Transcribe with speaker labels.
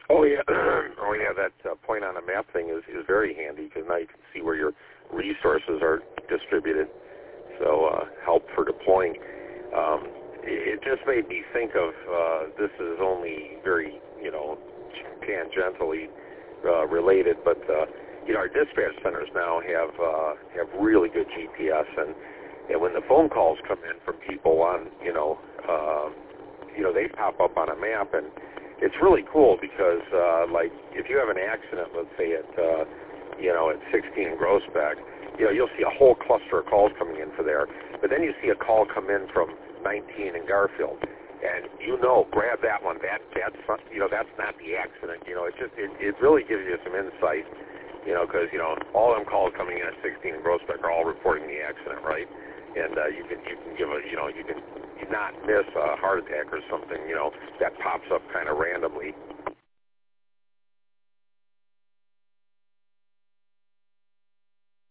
Speaker 1: Oh yeah, oh yeah. That point on a map thing is very handy because now you can see where your resources are distributed. So help for deploying. It just made me think of this is only very tangentially related, but our dispatch centers now have really good GPS, and when the phone calls come in from people on they pop up on a map, and it's really cool because like if you have an accident, let's say at 16 Groesbeck, you'll see a whole cluster of calls coming in for there, but then you see a call come in from 19 in Garfield, and grab that one. That's not the accident. It really gives you some insight, because all them calls coming in at 16 in Groesbeck are all reporting the accident, right? And you can give you can not miss a heart attack or something, that pops up kind of randomly